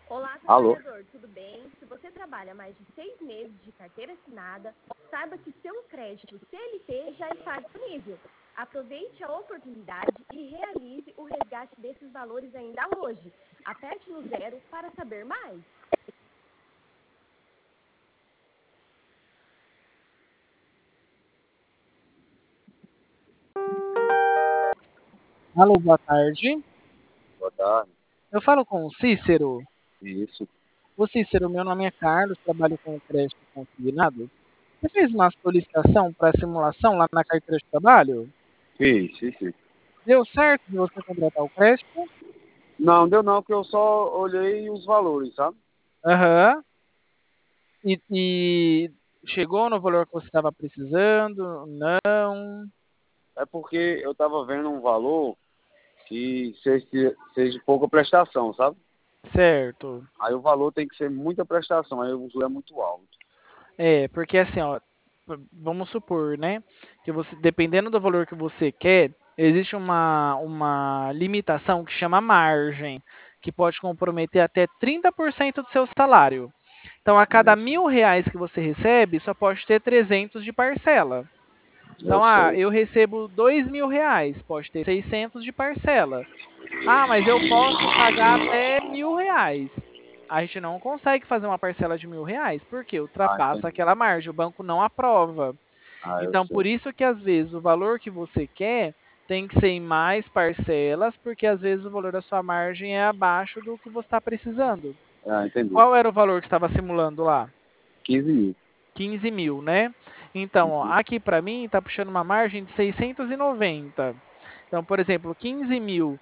Olá, Alô? trabalhador, tudo bem? Se você trabalha mais de 6 meses de carteira assinada, saiba que seu crédito CLT já está disponível. Aproveite a oportunidade e realize o resgate desses valores ainda hoje. Aperte no 0 para saber mais. Alô, boa tarde. Boa tarde. Eu falo com o Cícero. Isso. Ô Cícero, meu nome é Carlos, trabalho com o crédito consignado. Você fez uma solicitação para simulação lá na carteira de trabalho? Isso. Deu certo de você contratar o crédito? Não, deu não, que eu só olhei os valores, sabe? Aham. E chegou no valor que você estava precisando? Não. É porque eu tava vendo um valor que seja pouca prestação, sabe? Certo. Aí o valor tem que ser muita prestação, aí o juro é muito alto. É, porque assim, ó, vamos supor, né, que você, dependendo do valor que você quer, existe uma limitação que chama margem, que pode comprometer até 30% do seu salário. Então, a cada R$ 1.000 que você recebe, só pode ter 300 de parcela. Eu Então, sei. eu recebo R$ 2.000, pode ter 600 de parcela. Ah, mas eu posso pagar até R$ 1.000. A gente não consegue fazer uma parcela de R$ 1.000, porque Ah, ultrapassa entendi. aquela margem, o banco não aprova. Ah, eu Então, sei. por isso que às vezes o valor que você quer tem que ser em mais parcelas, porque às vezes o valor da sua margem é abaixo do que você está precisando. Ah, entendi. Qual era o valor que estava simulando lá? 15 mil. 15 mil, né? Então, ó, Uhum. aqui para mim está puxando uma margem de 690. Então, por exemplo, 15 mil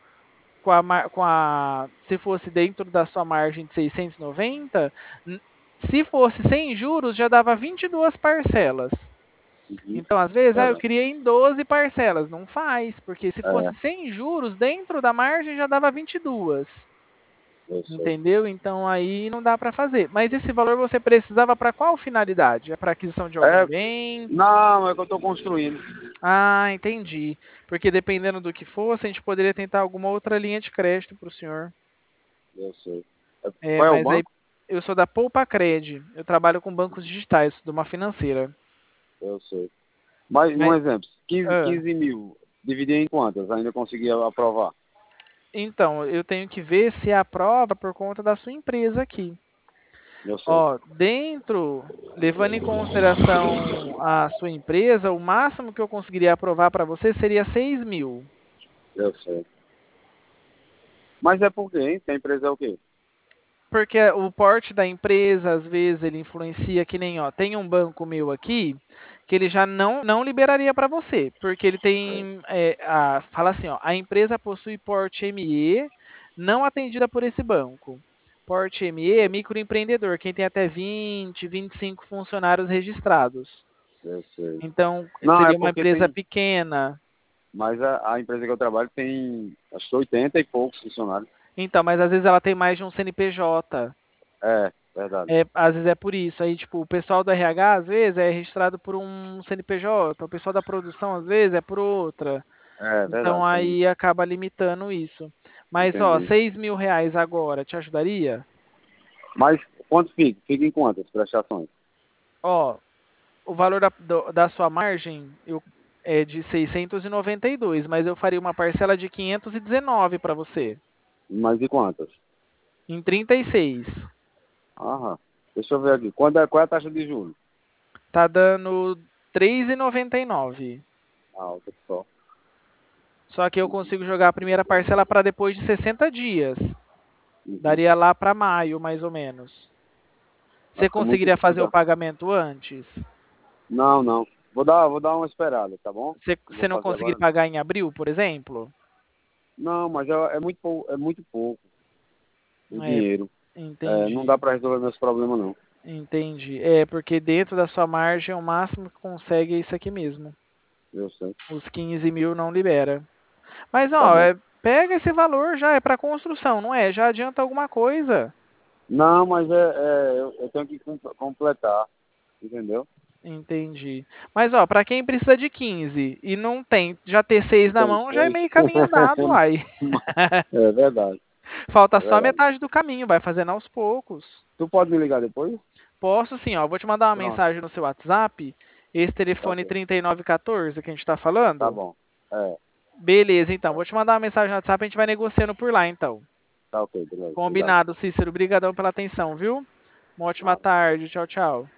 se fosse dentro da sua margem de 690, se fosse sem juros, já dava 22 parcelas. Uhum. Então, às vezes, eu Verdade. queria em 12 parcelas. Não faz, porque se É, fosse sem juros, dentro da margem já dava 22. eu sei. Entendeu? Então aí não dá para fazer. Mas esse valor você precisava para qual finalidade? É para aquisição de algum É, bem? não, é que eu tô construindo. Ah, entendi. Porque dependendo do que fosse, a gente poderia tentar alguma outra linha de crédito para o senhor. Eu sei. É, Qual é o mas aí banco? eu sou da Poupa Cred. Eu trabalho com bancos digitais, de uma financeira. Eu sei. Mas, um Mas, exemplo, 15, ah, 15 mil, dividir em quantas? Ainda conseguia aprovar? então, eu tenho que ver se aprova por conta da sua empresa aqui. Eu sei. Ó, levando em consideração a sua empresa, o máximo que eu conseguiria aprovar para você seria 6 mil. Eu sei. Mas é por quê, hein? Que a empresa é o quê? Porque o porte da empresa, às vezes, ele influencia que nem, ó, tem um banco meu aqui que ele já não liberaria para você, porque ele tem, fala assim, ó, a empresa possui porte ME não atendida por esse banco. Porte ME é microempreendedor, quem tem até 20, 25 funcionários registrados. Eu sei. Então, Não, é seria uma porque empresa tem. pequena. Mas a empresa que eu trabalho tem acho que 80 e poucos funcionários. Então, mas às vezes ela tem mais de um CNPJ. É, verdade. Às vezes é por isso. Aí, tipo, o pessoal do RH, às vezes, é registrado por um CNPJ. O pessoal da produção, às vezes, é por outra. É, Então, verdade, tem aí isso. acaba limitando isso. Mas, ó, Entendi. R$ 6.000 agora, te ajudaria? Mas quanto fica? Fica em quantas prestações? Ó, o valor da sua margem é de 692, mas eu faria uma parcela de 519 para você, Mas e quantas? em 36. Aham. Deixa eu ver aqui. Qual é a taxa de juros? Tá dando 3,99. Alta só. Só que eu consigo jogar a primeira parcela para depois de 60 dias. Uhum. Daria lá para maio, mais ou menos. Você Mas com muito. conseguiria fazer o pagamento antes? Não, não. Vou dar uma esperada, tá bom? Não vou Você não fazer conseguiria agora. pagar em abril, por exemplo? Não, mas é muito pouco o É, dinheiro. É, não dá entendi. para resolver meus problemas, não. Entendi. É, porque dentro da sua margem, o máximo que consegue é isso aqui mesmo. Eu sei. Os 15 mil não libera. Mas, Tá ó, bom. pega esse valor já, é para construção, não é? Já adianta alguma coisa. Não, mas eu tenho que completar, entendeu? Entendi. Mas, ó, para quem precisa de 15 e não tem, já ter 6 Não na tem mão já é seis. meio caminho andado, uai. É verdade. Falta É só verdade. metade do caminho, vai fazendo aos poucos. Tu pode me ligar depois? Posso sim, ó. Vou te mandar uma Pronto, mensagem no seu WhatsApp. Esse tá telefone ok. 3914 que a gente tá Tá falando. bom. É, Beleza, então. Vou te mandar uma mensagem no WhatsApp, a gente vai negociando por lá, então. tá ok, beleza. Obrigado. Combinado, Cícero. Obrigadão pela atenção, viu? Uma ótima Nada. tarde. Tchau, tchau.